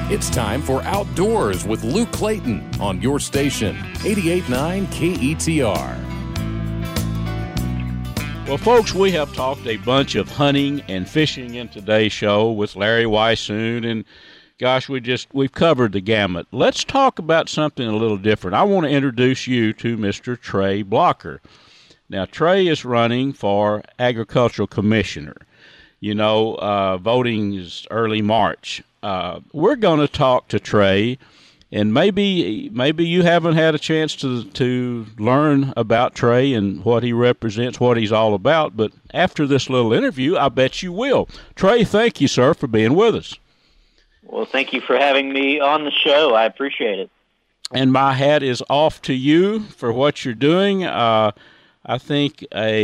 It's time for Outdoors with Luke Clayton on your station, 88.9 KETR. Well, folks, we have talked a bunch of hunting and fishing in today's show with Larry Weishuhn, and gosh, we've covered the gamut. Let's talk about something a little different. I want to introduce you to Mr. Trey Blocker. Now, Trey is running for agricultural commissioner. You know, voting is early March. We're going to talk to Trey, and maybe you haven't had a chance to learn about Trey and what he represents, what he's all about, but after this little interview, I bet you will. Trey, thank you, sir, for being with us. Well, thank you for having me on the show. I appreciate it. And my hat is off to you for what you're doing. I think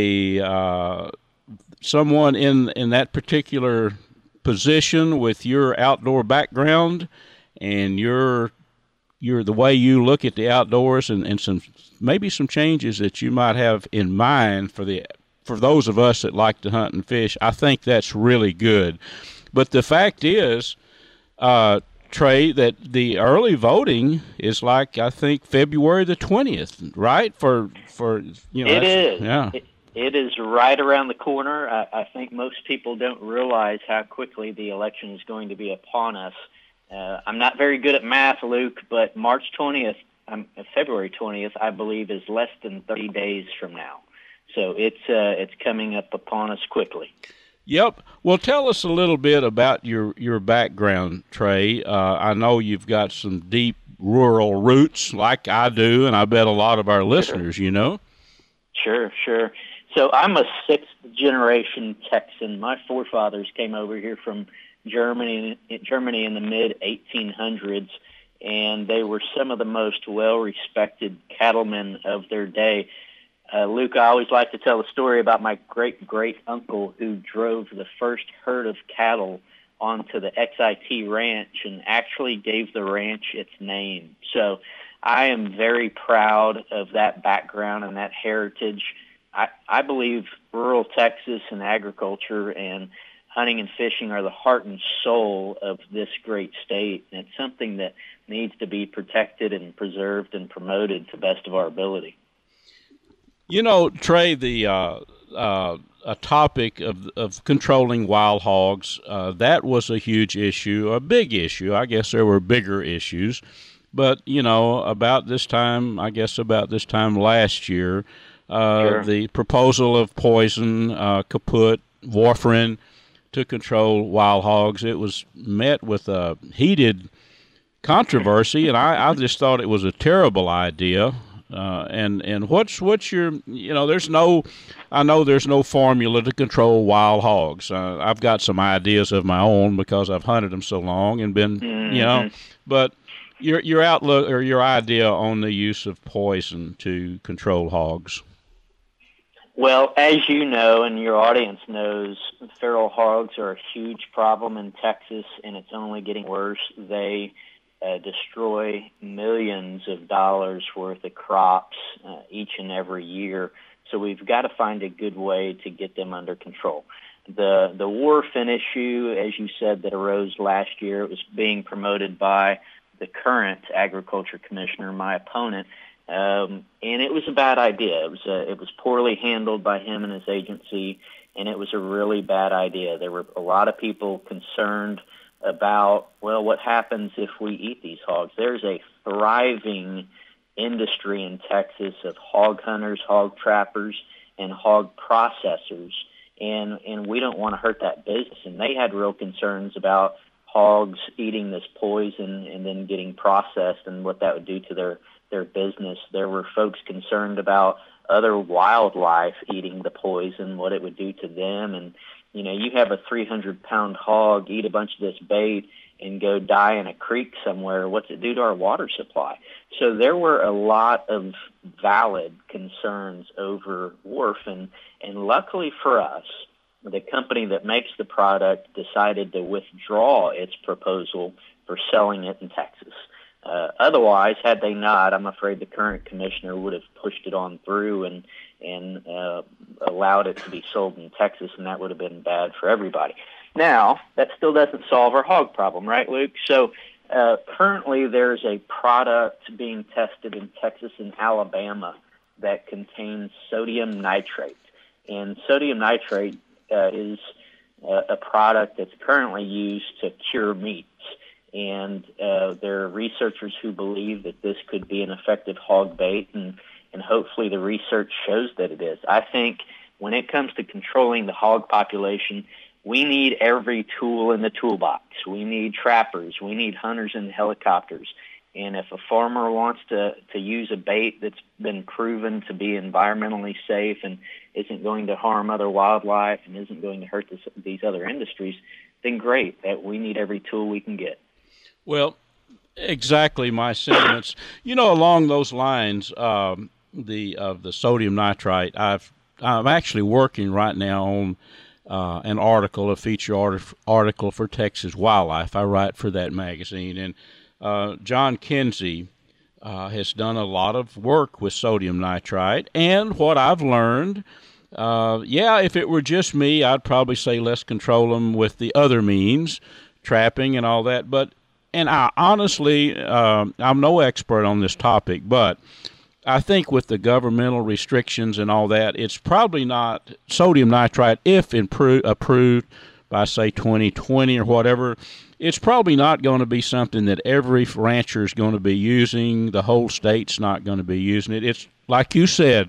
someone in that particular position with your outdoor background and your the way you look at the outdoors and some changes that you might have in mind for those of us that like to hunt and fish, I think that's really good. But the fact is, Trey, that the early voting is like, I think, February the 20th, right? For it is. Yeah. It is right around the corner. I think most people don't realize how quickly the election is going to be upon us. I'm not very good at math, Luke, but February 20th, I believe, is less than 30 days from now. So it's coming up upon us quickly. Yep. Well, tell us a little bit about your background, Trey. I know you've got some deep rural roots like I do, and I bet a lot of our listeners, you know. Sure. So I'm a sixth-generation Texan. My forefathers came over here from Germany in the mid-1800s, and they were some of the most well-respected cattlemen of their day. Luke, I always like to tell the story about my great-great-uncle who drove the first herd of cattle onto the XIT Ranch and actually gave the ranch its name. So I am very proud of that background and that heritage. I believe rural Texas and agriculture and hunting and fishing are the heart and soul of this great state, and it's something that needs to be protected and preserved and promoted to the best of our ability. You know, Trey, a topic of controlling wild hogs, that was a huge issue, a big issue. I guess there were bigger issues. But, you know, about this time last year, Sure. The proposal of poison, kaput, warfarin to control wild hogs, it was met with a heated controversy, and I just thought it was a terrible idea. And what's your, you know, I know there's no formula to control wild hogs. I've got some ideas of my own because I've hunted them so long and been, you know, but your outlook or your idea on the use of poison to control hogs. Well, as you know and your audience knows, feral hogs are a huge problem in Texas, and it's only getting worse. They destroy millions of dollars worth of crops each and every year. So we've got to find a good way to get them under control. The warfarin issue, as you said, that arose last year, it was being promoted by the current agriculture commissioner, my opponent, and it was a bad idea. It was poorly handled by him and his agency, and it was a really bad idea. There were a lot of people concerned about, well, what happens if we eat these hogs? There's a thriving industry in Texas of hog hunters, hog trappers, and hog processors, and we don't want to hurt that business. And they had real concerns about hogs eating this poison and then getting processed and what that would do to their business. There were folks concerned about other wildlife eating the poison, what it would do to them. And, you know, you have a 300-pound hog eat a bunch of this bait and go die in a creek somewhere. What's it do to our water supply? So there were a lot of valid concerns over warfarin, and luckily for us, the company that makes the product decided to withdraw its proposal for selling it in Texas. Otherwise, had they not, I'm afraid the current commissioner would have pushed it on through and allowed it to be sold in Texas, and that would have been bad for everybody. Now, that still doesn't solve our hog problem, right, Luke? So Currently, there's a product being tested in Texas and Alabama that contains sodium nitrate. And sodium nitrate is a product that's currently used to cure meats. And there are researchers who believe that this could be an effective hog bait, and hopefully the research shows that it is. I think when it comes to controlling the hog population, we need every tool in the toolbox. We need trappers. We need hunters and helicopters. And if a farmer wants to use a bait that's been proven to be environmentally safe and isn't going to harm other wildlife and isn't going to hurt these other industries, then great. That we need every tool we can get. Well, exactly my sentiments. Along those lines, the sodium nitrite, I'm actually working right now on an article, a feature article for Texas Wildlife. I write for that magazine, and John Kinsey has done a lot of work with sodium nitrite. And what I've learned, if it were just me, I'd probably say let's control them with the other means, trapping and all that. And I honestly, I'm no expert on this topic, but I think with the governmental restrictions and all that, it's probably not sodium nitrite, if approved by, say, 2020 or whatever, it's probably not going to be something that every rancher is going to be using. The whole state's not going to be using it. It's like you said,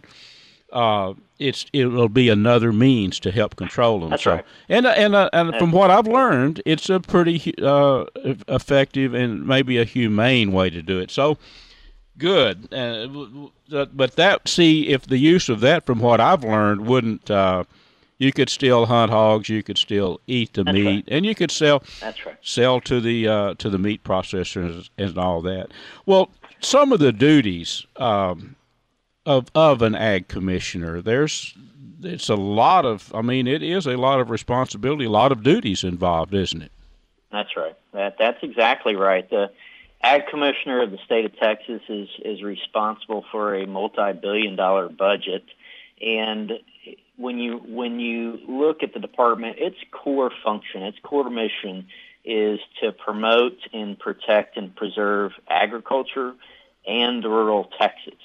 it'll be another means to help control them. That's right. And from what I've learned, it's a pretty effective and maybe a humane way to do it. So good. But if the use of that, from what I've learned, wouldn't. You could still hunt hogs. You could still eat the meat, right. And you could sell. That's right. Sell to the meat processors and all that. Well, some of the duties of an ag commissioner, it's a lot of. It is a lot of responsibility, a lot of duties involved, isn't it? That's right. That's exactly right. The ag commissioner of the state of Texas is responsible for a multi-billion-dollar budget, and when you look at the department, its core function, its core mission is to promote and protect and preserve agriculture and rural Texas.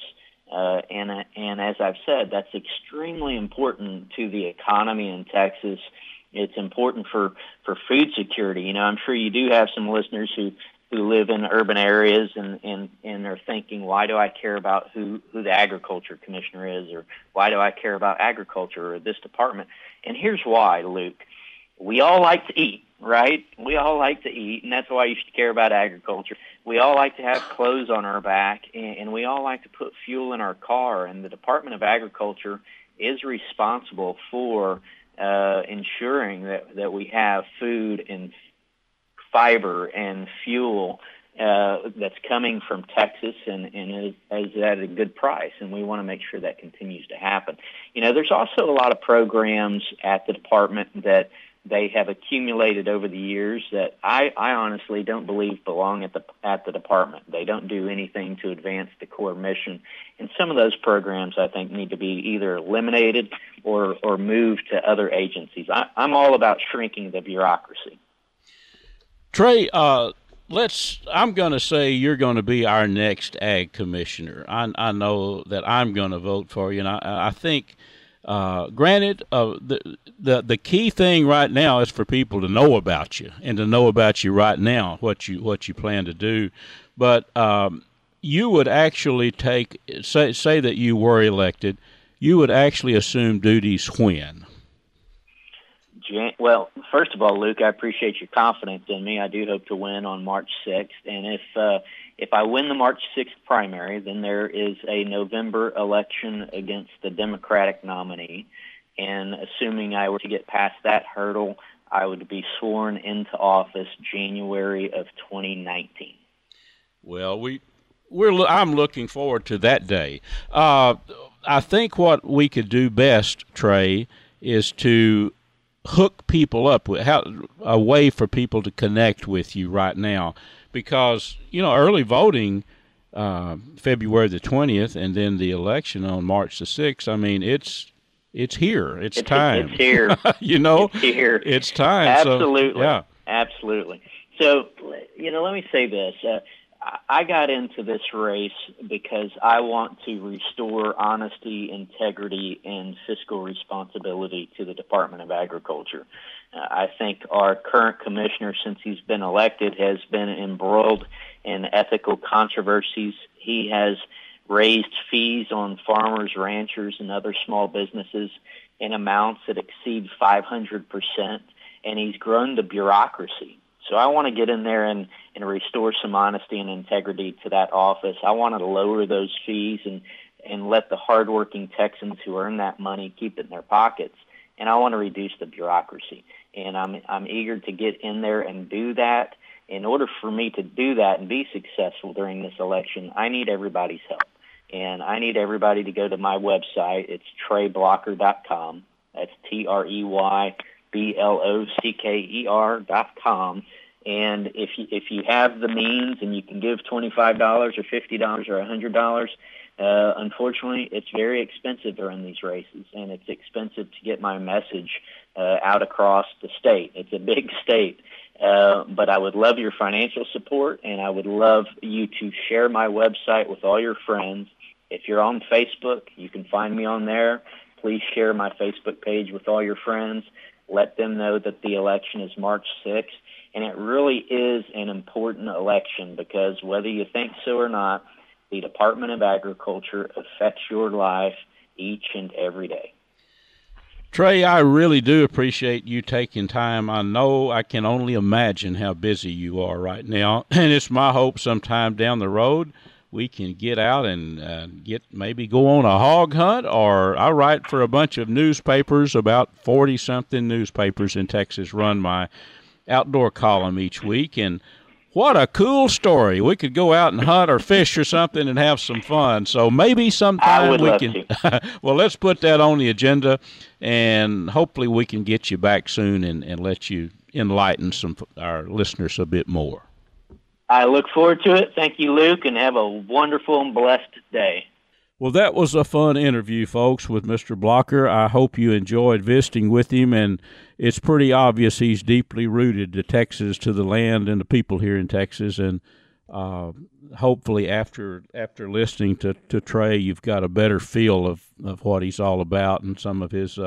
And as I've said, that's extremely important to the economy in Texas. It's important for food security. I'm sure you do have some listeners who live in urban areas and are thinking, why do I care about who the agriculture commissioner is, or why do I care about agriculture or this department? And here's why, Luke. We all like to eat, right? We all like to eat, and that's why you should care about agriculture. We all like to have clothes on our back, and we all like to put fuel in our car, and the Department of Agriculture is responsible for ensuring that we have food and fiber and fuel that's coming from Texas and is at a good price, and we want to make sure that continues to happen. There's also a lot of programs at the department that they have accumulated over the years that I honestly don't believe belong at the department. They don't do anything to advance the core mission, and some of those programs I think need to be either eliminated or moved to other agencies. I'm all about shrinking the bureaucracy. Trey, I'm going to say you're going to be our next ag commissioner. I know that I'm going to vote for you, and I think, granted, the key thing right now is for people to know about you and to know about you right now, what you plan to do. But you would actually say that you were elected, you would actually assume duties when? Well, first of all, Luke, I appreciate your confidence in me. I do hope to win on March 6th. And if I win the March 6th primary, then there is a November election against the Democratic nominee. And assuming I were to get past that hurdle, I would be sworn into office January of 2019. Well, I'm looking forward to that day. I think what we could do best, Trey, is to hook people up with a way for people to connect with you right now, because early voting February the 20th and then the election on March the 6th. It's here. It's time. It's here. It's here. It's time. Absolutely. So, yeah. Absolutely. So, let me say this. I got into this race because I want to restore honesty, integrity, and fiscal responsibility to the Department of Agriculture. I think our current commissioner, since he's been elected, has been embroiled in ethical controversies. He has raised fees on farmers, ranchers, and other small businesses in amounts that exceed 500%, and he's grown the bureaucracy. So I want to get in there and restore some honesty and integrity to that office. I want to lower those fees and let the hardworking Texans who earn that money keep it in their pockets. And I want to reduce the bureaucracy. And I'm eager to get in there and do that. In order for me to do that and be successful during this election, I need everybody's help. And I need everybody to go to my website. It's TreyBlocker.com. That's TreyBlocker.com. And if you have the means and you can give $25 or $50 or $100, unfortunately, it's very expensive to run these races, and it's expensive to get my message out across the state. It's a big state. But I would love your financial support, and I would love you to share my website with all your friends. If you're on Facebook, you can find me on there. Please share my Facebook page with all your friends. Let them know that the election is March 6th. And it really is an important election because whether you think so or not, the Department of Agriculture affects your life each and every day. Trey, I really do appreciate you taking time. I know I can only imagine how busy you are right now, and it's my hope sometime down the road we can get out and go on a hog hunt, or I write for a bunch of newspapers, about 40-something newspapers in Texas run my outdoor column each week, and what a cool story. We could go out and hunt or fish or something and have some fun. So maybe sometime we can well, let's put that on the agenda, and hopefully we can get you back soon and let you enlighten our listeners a bit more. I look forward to it. Thank you, Luke, and have a wonderful and blessed day. Well, that was a fun interview, folks, with Mr. Blocker. I hope you enjoyed visiting with him, and it's pretty obvious he's deeply rooted to Texas, to the land and the people here in Texas. And hopefully after listening to Trey, you've got a better feel of what he's all about and some of his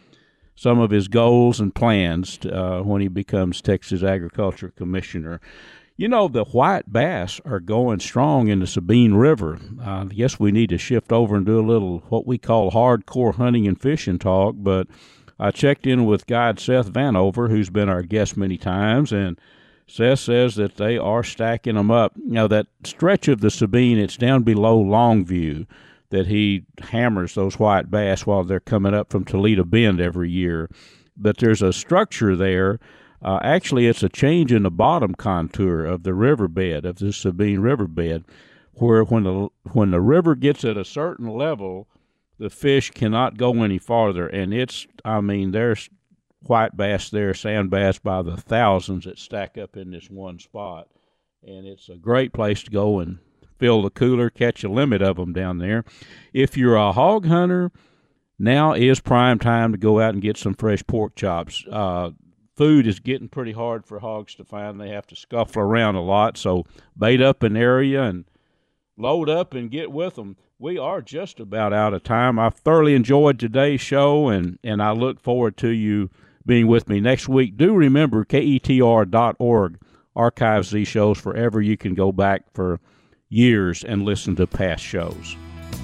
goals and plans when he becomes Texas Agriculture Commissioner. You know, the white bass are going strong in the Sabine River. I guess we need to shift over and do a little what we call hardcore hunting and fishing talk, but I checked in with guide Seth Vanover, who's been our guest many times, and Seth says that they are stacking them up. Now, that stretch of the Sabine, it's down below Longview, that he hammers those white bass while they're coming up from Toledo Bend every year. But there's a structure there. Actually, it's a change in the bottom contour of the riverbed, of the Sabine riverbed, where when the river gets at a certain level, the fish cannot go any farther. And there's white bass there, sand bass by the thousands that stack up in this one spot. And it's a great place to go and fill the cooler, catch a limit of them down there. If you're a hog hunter, now is prime time to go out and get some fresh pork chops. Food is getting pretty hard for hogs to find. They have to scuffle around a lot, so bait up an area and load up and get with them. We are just about out of time. I've thoroughly enjoyed today's show, and I look forward to you being with me next week. Do remember, KETR.org archives these shows forever. You can go back for years and listen to past shows.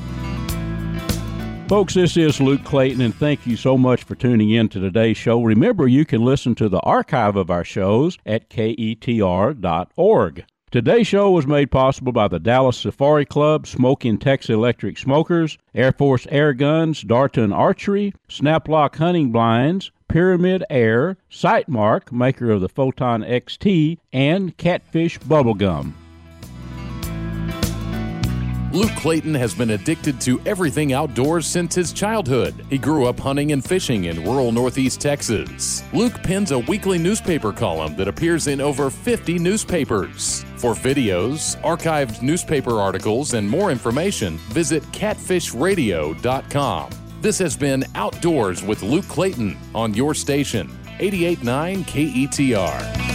Folks, this is Luke Clayton, and thank you so much for tuning in to today's show. Remember, you can listen to the archive of our shows at KETR.org. Today's show was made possible by the Dallas Safari Club, Smoking Texas Electric Smokers, Air Force Air Guns, Darton Archery, Snaplock Hunting Blinds, Pyramid Air, Sightmark, maker of the Photon XT, and Catfish Bubblegum. Luke Clayton has been addicted to everything outdoors since his childhood. He grew up hunting and fishing in rural Northeast Texas. Luke pens a weekly newspaper column that appears in over 50 newspapers. For videos, archived newspaper articles, and more information, visit catfishradio.com. This has been Outdoors with Luke Clayton on your station, 88.9 KETR.